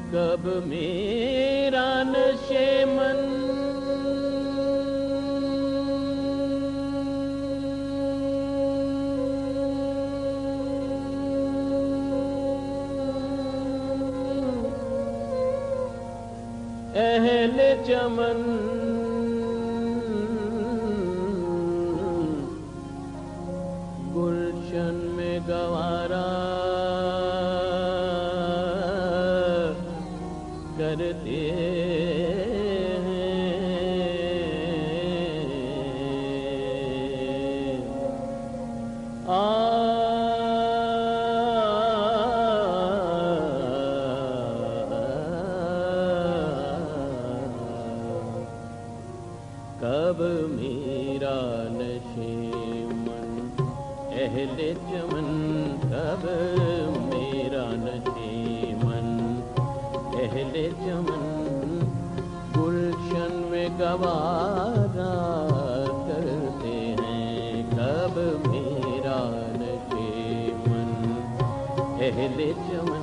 کب میرا نشے من اہل چمن گلشن میں گوارا کرتے ہیں کب میرا نشے من اہل چمن کب میرا نشے من اہل چمن گلشن میں گوارا کرتے ہیں کب میرا نشے من اہل چمن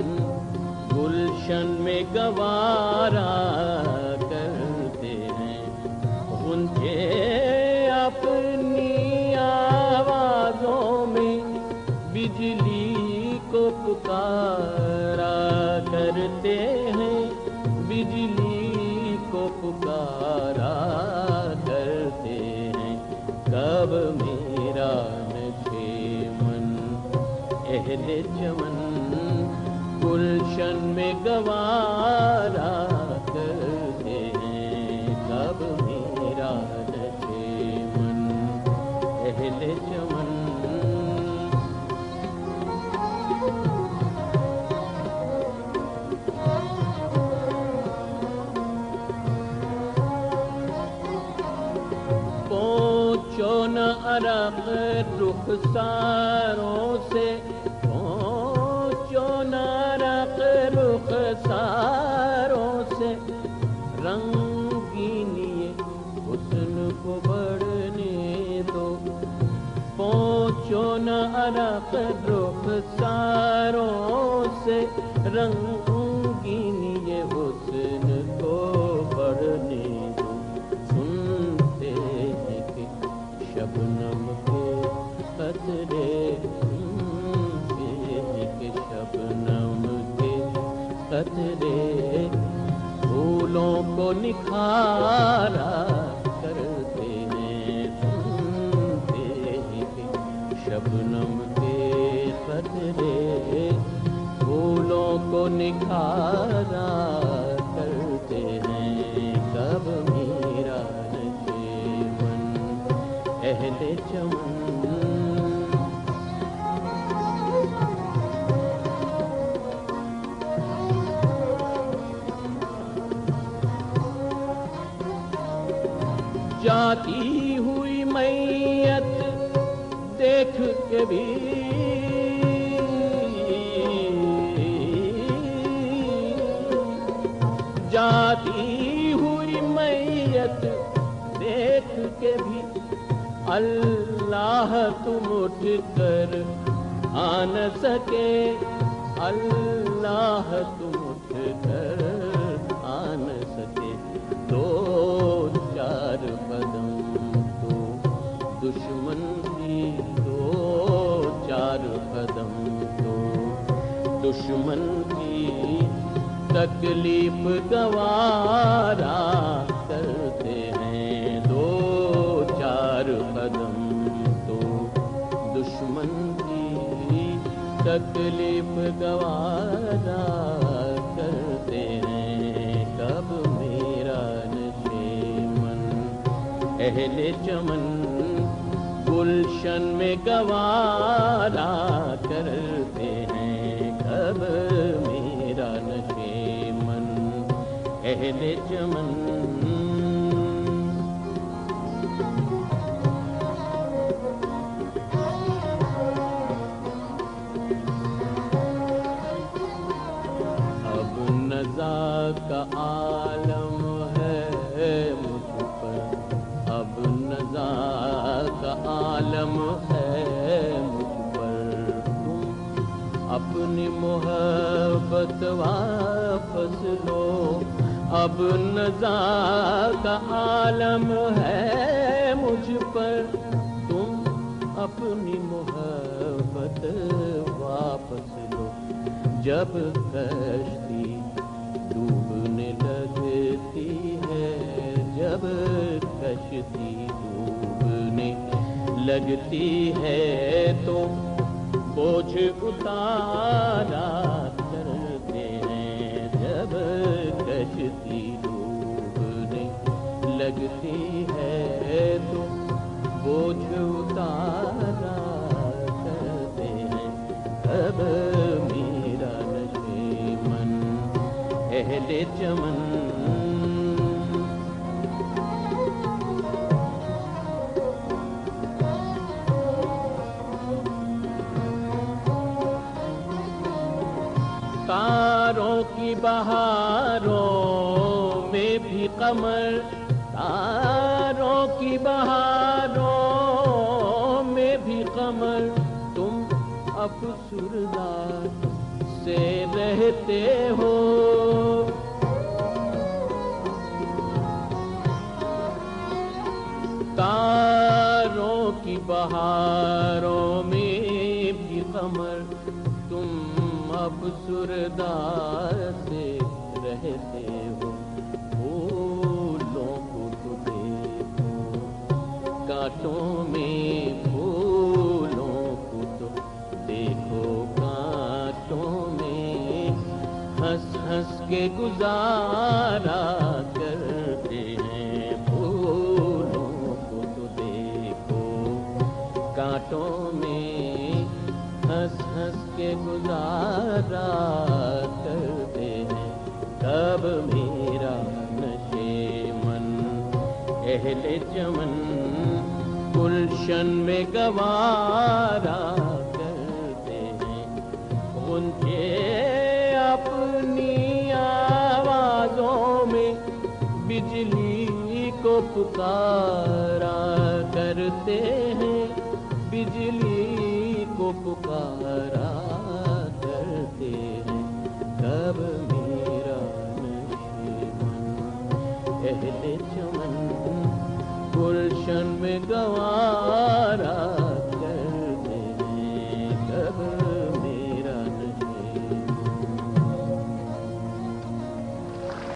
گلشن میں گوارا کرتے ہیں انجھے اپنی آوازوں میں بجلی کو پکارا کرتے ہیں بجلی کو پکارا کرتے ہیں کب میرا نشے من اہل چمن گلشن میں گوارا کرتے ہیں کب میرا نشے من اہل چمن پوچھو نہ عرق رخساروں سے پوچھو نہ عرق رخساروں سے رنگینی حسن کو بڑھنے دو پوچھو نہ عرق رخساروں سے رنگینی حسن کو بڑھنے دو سنتے ہیں کہ شبنم کے قطرے سنتے ہیں کہ شبنم کے قطرے پھولوں کو نکھارا کرتے ہیں سنتے ہیں کہ شبنم کے قطرے پھولوں کو نکھارا کرتے ہیں کب میرا نشے من اہل چمن جاتی ہوئی میت دیکھ کے بھی جاتی ہوئی میت دیکھ کے بھی اللہ تم اٹھ کر آ نہ سکے اللہ تم اٹھ کر آ نہ سکے دو چار قدم تو دشمن کی دو چار قدم تو دشمن کی تکلیف گوارا کرتے ہیں دو چار قدم تو دشمن کی تکلیف گوارا کرتے ہیں کب میرا نشے من اہل چمن گلشن میں گوارا کرتے ہیں کب میرا نشے من اہل چمن اب نزا کا عالم ہے مجھ پر اب نزا کا عالم ہے مجھ پر تم اپنی محبت واپس لو، اب نزاع کا عالم ہے مجھ پر، تم اپنی محبت واپس لو۔ جب کشتی ڈوبنے لگتی ہے، جب کشتی ڈوبنے لگتی ہے تو بوجھ اتارا کرتے ہیں، جب کشتی ڈوبنے لگتی ہے تو بوجھ اتارا کرتے ہیں۔ اب میرا نشیمن اہل چمن، تاروں کی بہاروں میں بھی قمر، تاروں کی بہاروں میں بھی قمر، تم افسردہ سے رہتے ہو۔ تاروں کی بہاروں میں بھی قمر، تم افسردہ سے رہتے ہو۔ پھولوں کو تو دیکھو کانٹوں میں، پھولوں کو تو دیکھو کانٹوں میں، ہنس ہنس کے گزارا کرتے ہیں۔ پھولوں کو تو دیکھو کانٹوں میں، ہنس ہنس کے گزارا کرتے ہیں۔ تب میرا نشیمن اہل چمن گلشن میں گوارا کرتے ہیں۔ ان کے اپنی آوازوں میں بجلی کو پکارا کرتے ہیں، بجلی کو پکارا کرتے ہیں۔ کب میرا نشیمن اہل چمن گلشن میں گوا